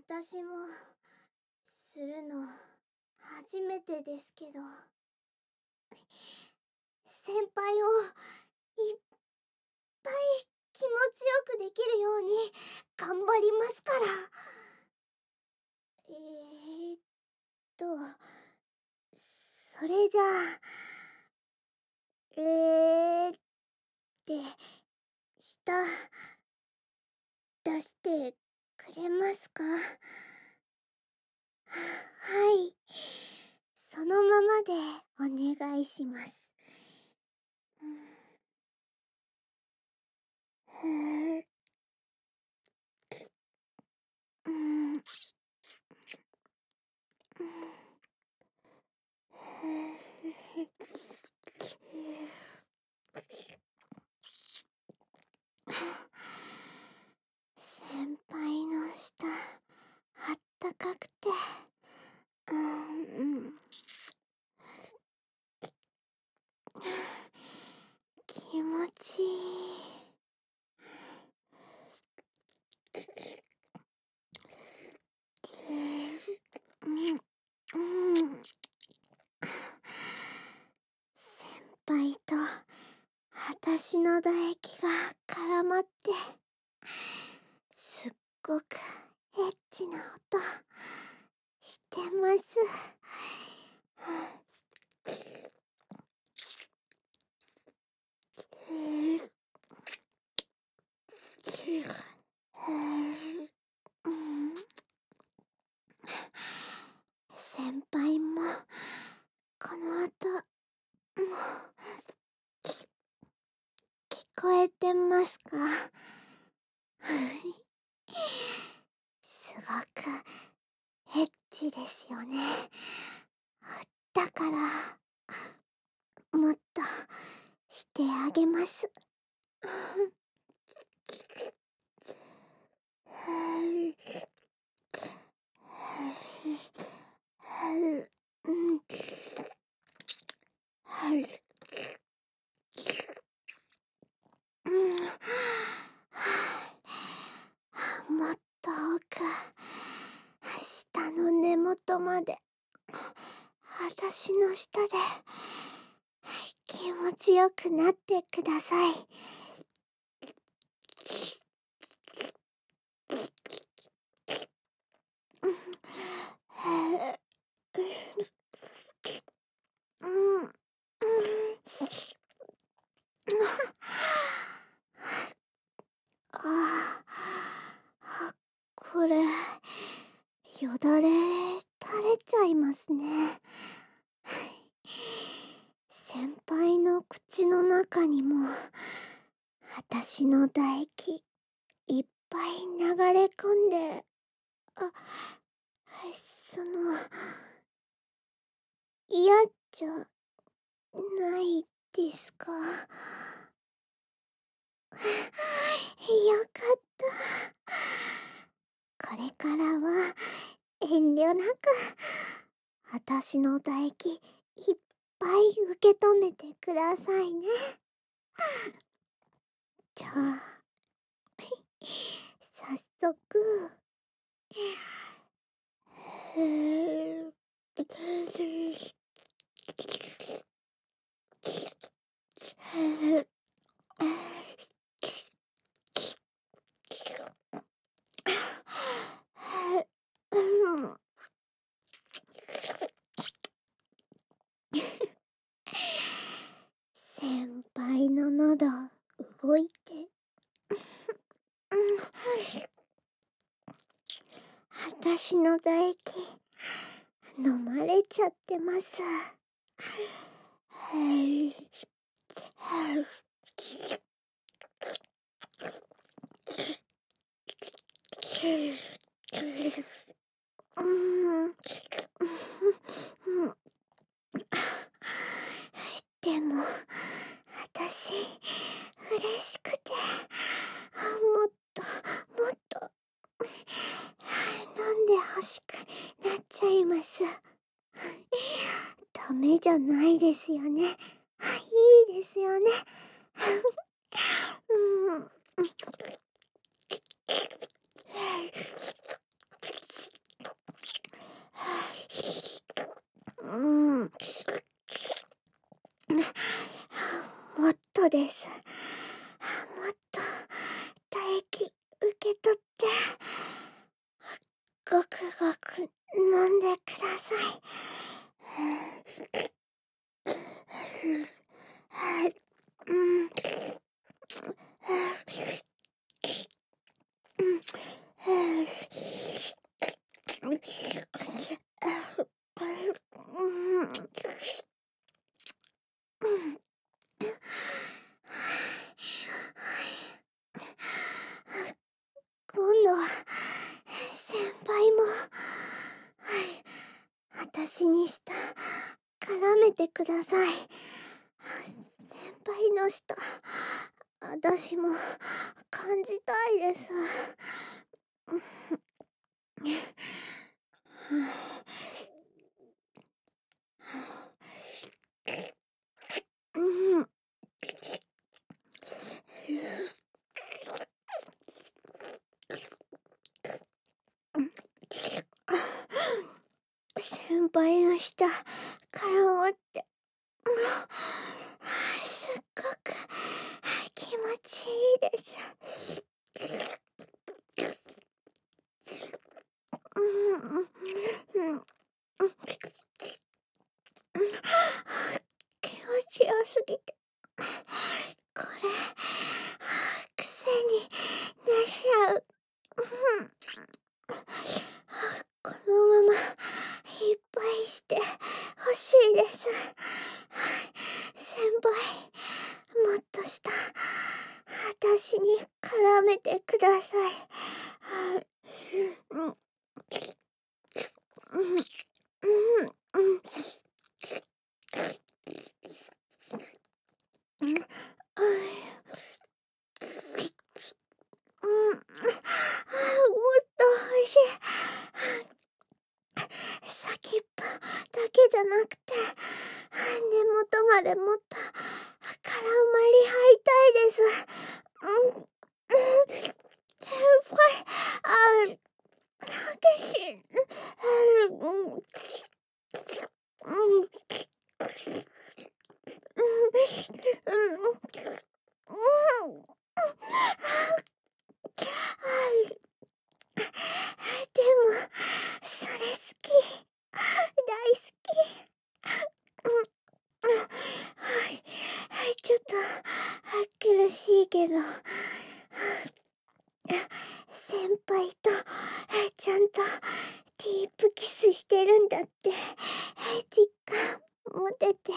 私もするの初めてですけど、先輩をいっぱい気持ちよくできるように頑張りますから。と、それじゃあ、って舌出してくれますか？はい、そのままでお願いします。先輩の舌あったかくて、気持ちいい。先輩と私の唾液が絡まって、すっごくエッチな音してます。先輩もこの音も聞こえてますか？すごくエッチですよね。だからもっとしてあげます。もっと奥、下の根元まで、私の下で気持ちよくなってください。これ、よだれ垂れちゃいますね。先輩の口の中にも私の唾液いっぱい流れ込んで、嫌じゃないですか？よかった。これからは遠慮なく私の唾液いっぱい受け止めてくださいね。じゃあ早速。先輩の喉動いて私の唾液飲まれちゃってます。でも私嬉しくて、もっともっと飲んで欲しくなっちゃいます。ダメじゃないですよね。いいですよね。 とです。もっと唾液受け取って、ごくごく飲んでください。うん。今度は先輩も私に舌絡めてください。先輩の舌私も感じたいです。うん。先輩の舌絡まってすっごく気持ちいいです。気持ちよすぎてこれ癖になしちゃう。このままいっぱいしてほしいです。先輩、もっとした私に絡めてください。もっと欲しい。先っぽだけじゃなくて根元までもっと絡まり合いたいです。先輩、激しい。でもそれ好き、大好き。ちょっと苦しいけど先輩とちゃんとディープキスしてるんだって実感持てて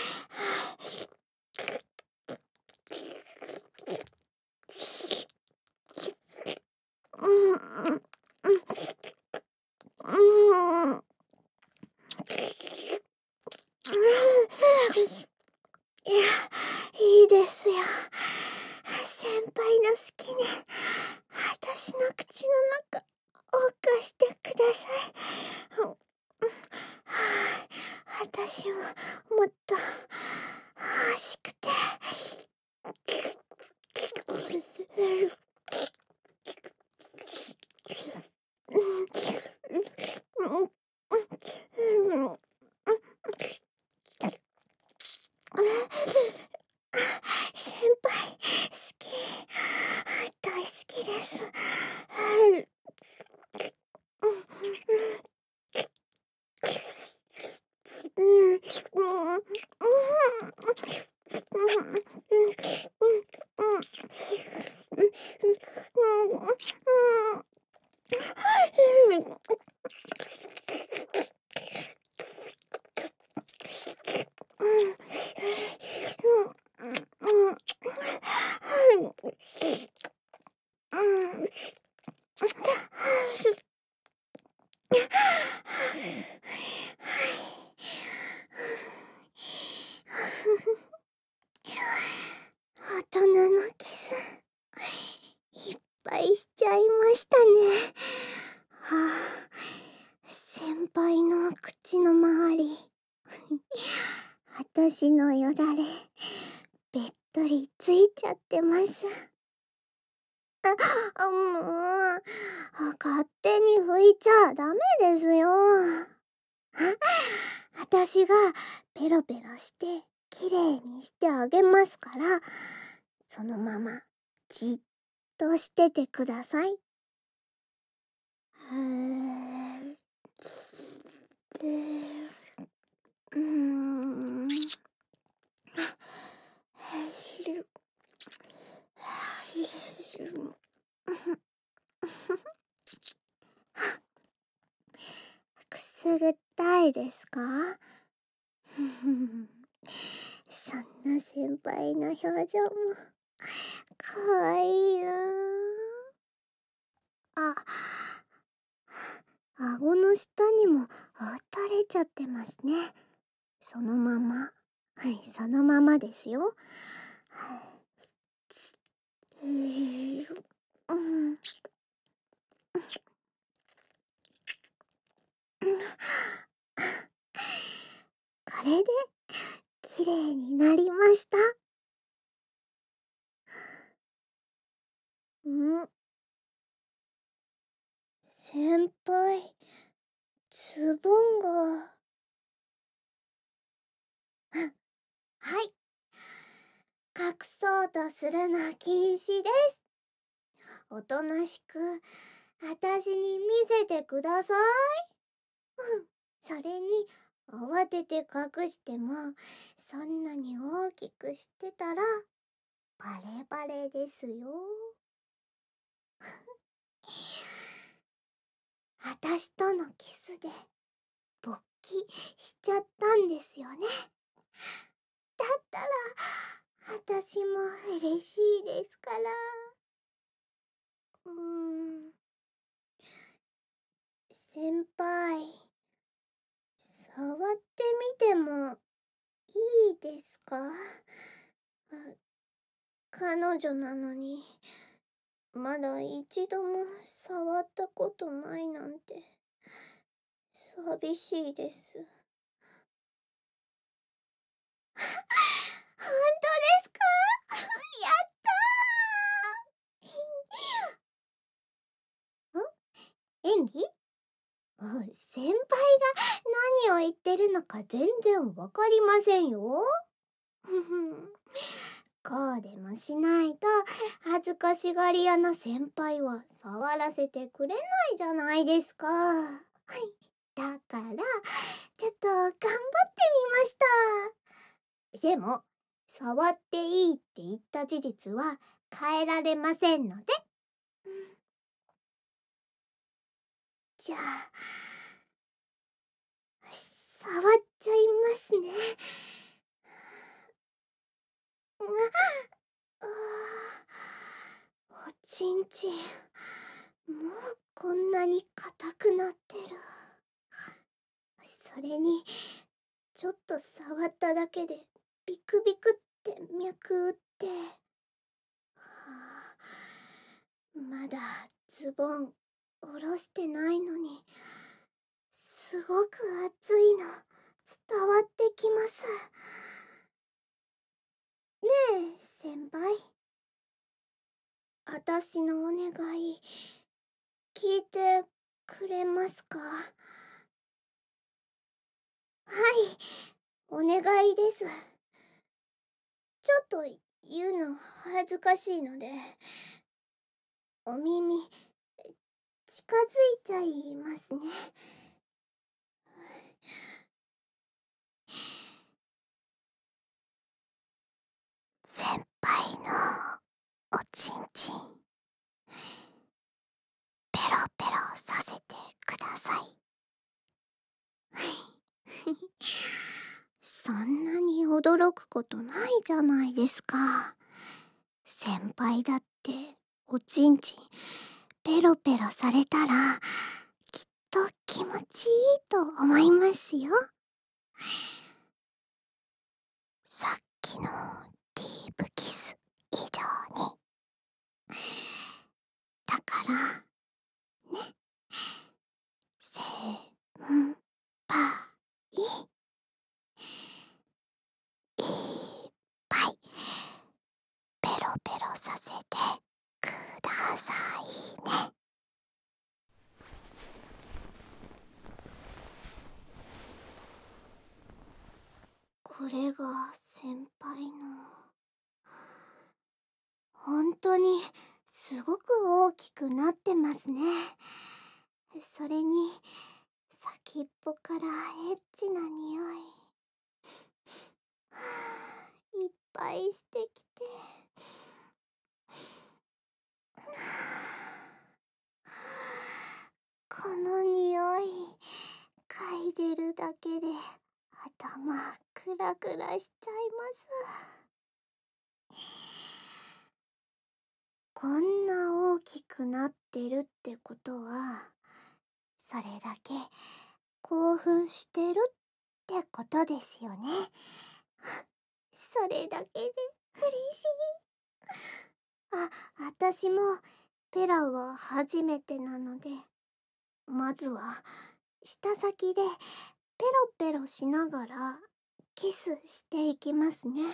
いや、いいですよ。先輩の好きね。私の口の中、謳歌してください。私ももっと欲しくて。先輩、好き。大好きです。大人のキスいっぱいしちゃいましたね。先輩の口の周り私のよだれべっとりついちゃってます。もう勝手に拭いちゃダメですよ。私がペロペロしてきれいにしてあげますから、そのままじっとしててください。うーん。くすぐったいですか？そんな先輩の表情もかわいいなあ。顎の下にも垂れちゃってますね。そのまま。はい、そのままですよ。うん。これできれいになりました。ん？先輩、ズボンが。はい。隠そうとするの禁止です。おとなしく、あたしに見せてください。それに、慌てて隠しても、そんなに大きくしてたら、バレバレですよ。あたしとのキスで、勃起しちゃったんですよね。だったら、あたしも嬉しいですから。先輩、触ってみてもいいですか？彼女なのに、まだ一度も触ったことないなんて、寂しいです。本当ですか？やったー。演技？先輩が何を言ってるのか全然わかりませんよ。こうでもしないと恥ずかしがり屋な先輩は触らせてくれないじゃないですか。はい。だからちょっと頑張ってみました。でも触っていいって言った事実は変えられませんので。じゃあ触っちゃいますね。おちんちん、もうこんなに硬くなってる。それに、ちょっと触っただけでビクビクって脈打って。まだズボン下ろしてないのに、すごく熱いの伝わってきます。ねえ、先輩。あたしのお願い、聞いてくれますか？はい、お願いです。ちょっと言うの恥ずかしいので、お耳、近づいちゃいますね。先輩のおちんちん、ペロペロさせてください。そんなに驚くことないじゃないですか。先輩だっておちんちんペロペロされたらきっと気持ちいいと思いますよ。さっきのディープキス以上に。だからね、先輩、いっぱいペロペロさせてくださいね。これが先輩の本当にすごく大きくなってますね。それに先っぽからエッチな匂いいっぱいしてきて、この匂い嗅いでるだけで頭クラクラしちゃいます。こんな大きくなってるってことは、それだけ興奮してるってことですよね。それだけで嬉しい。私もペラは初めてなので、まずは舌先でペロペロしながらキスしていきますね。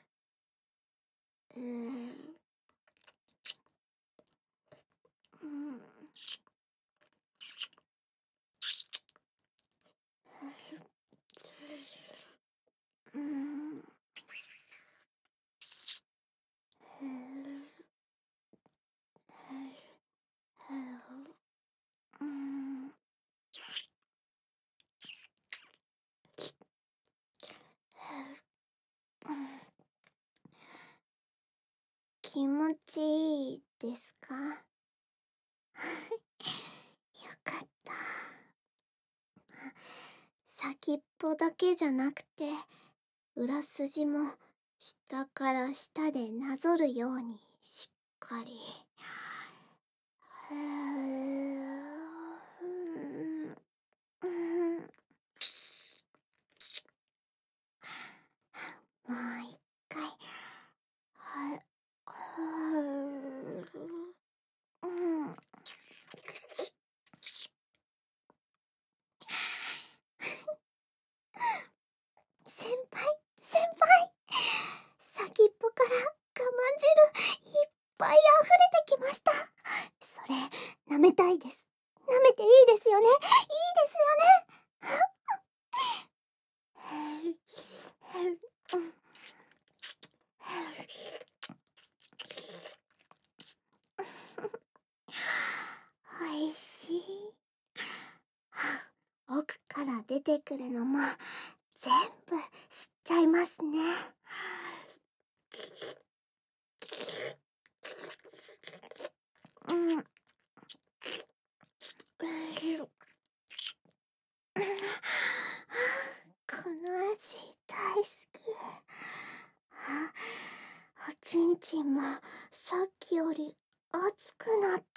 気持ちいいですか？よかった。先っぽだけじゃなくて、裏筋も下から下でなぞるようにしっかり。もう一回。先輩、先っぽから我慢汁いっぱい溢れてきました。それ舐めたいです。舐めていいですよね。いいですよね。おいしい。奥から出てくるのも全部吸っちゃいますね。この味大好き。おちんちんもさっきより熱くなって、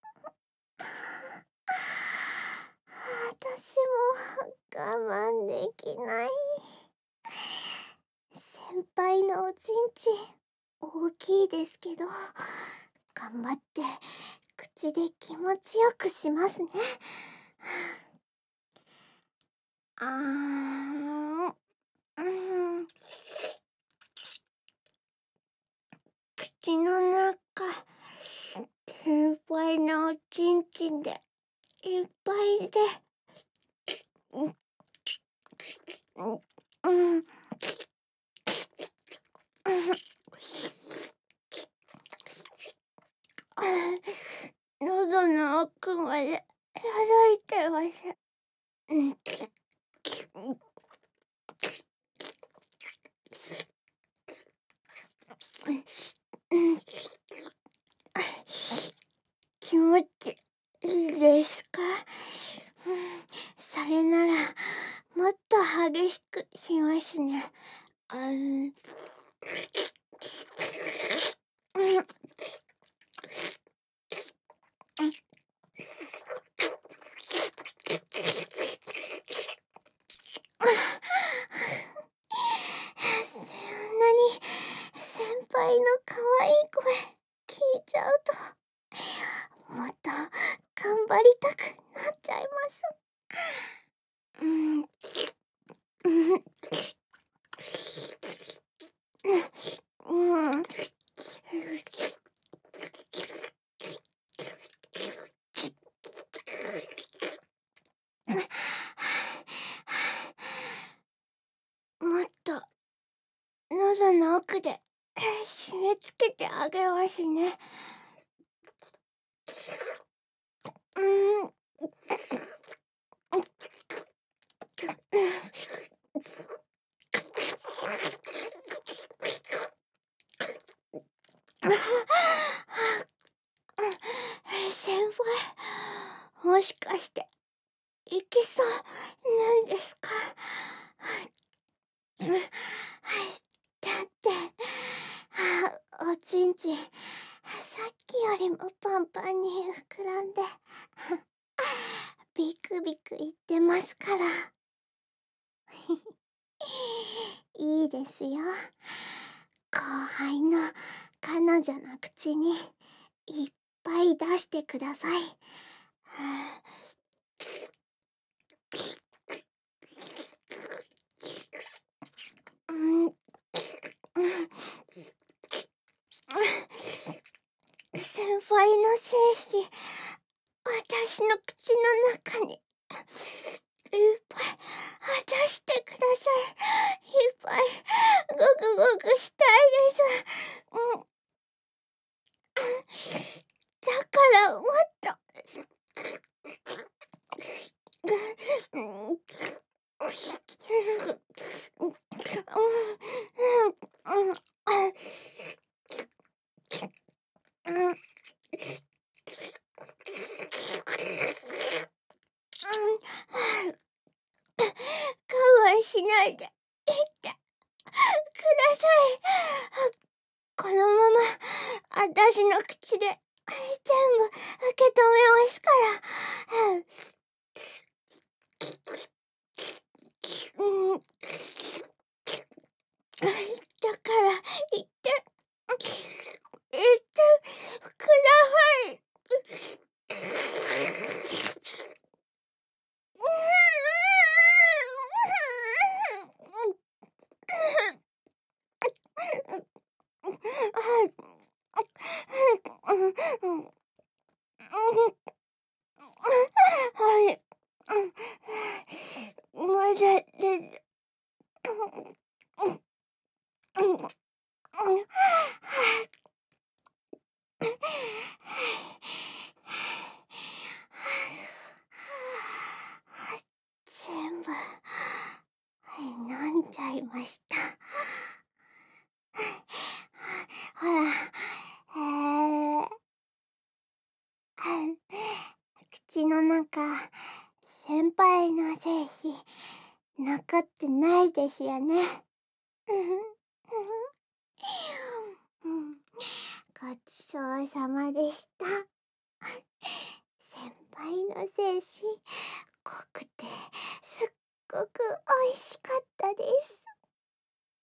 私も我慢できない。先輩のおちんちん大きいですけど、頑張って口で気持ちよくしますね。口の中、先輩のおちんちんでいっぱいで、喉の奥まで届いてます。気持ちいいですか？それならもっと激しくしますね。そんなに先輩の可愛い声聞いちゃうと、もっと頑張りたくなっちゃいます。 奥で締め付けてあげますね。先輩、もしかしていけそうなんですか？だって、おちんちん、さっきよりもパンパンに膨らんで、ビクビクいってますから。いいですよ。後輩の彼女の口にいっぱい出してください。先輩の精子、私の口の中にいっぱい出してください。いっぱいゴクゴクしたいです。だからもっと我慢しないで言ってください。このまま私の口で全部受け止めますから。だから言ってください。はい。まだです。全部飲んじゃいました。ほら、口の中、先輩の精子残ってないですよね。ごちそうさまでした。先輩の精子